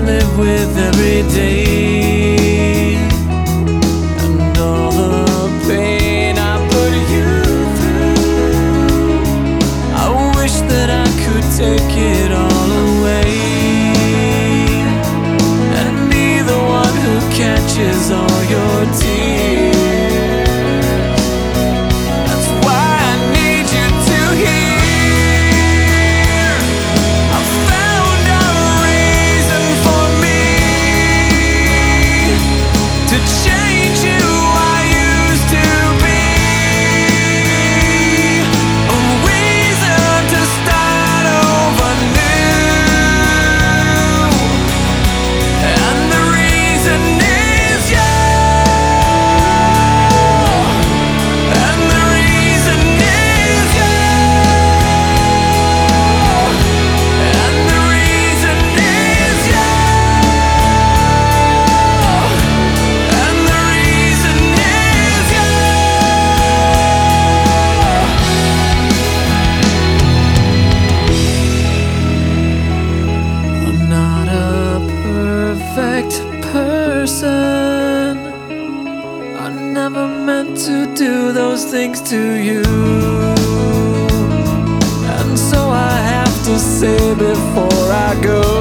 live with every day, and all the pain I put you through. I wish that I could take it all away and be the one who catches all your tears. That's why I need you to hear. I found a reason for me to change who I used to be, a reason to start over new, and the reason is you, and the reason is you, and the reason is you, and the reason is you. I'm not a perfect person. I never meant to do those things to you, and so I have to say before I go,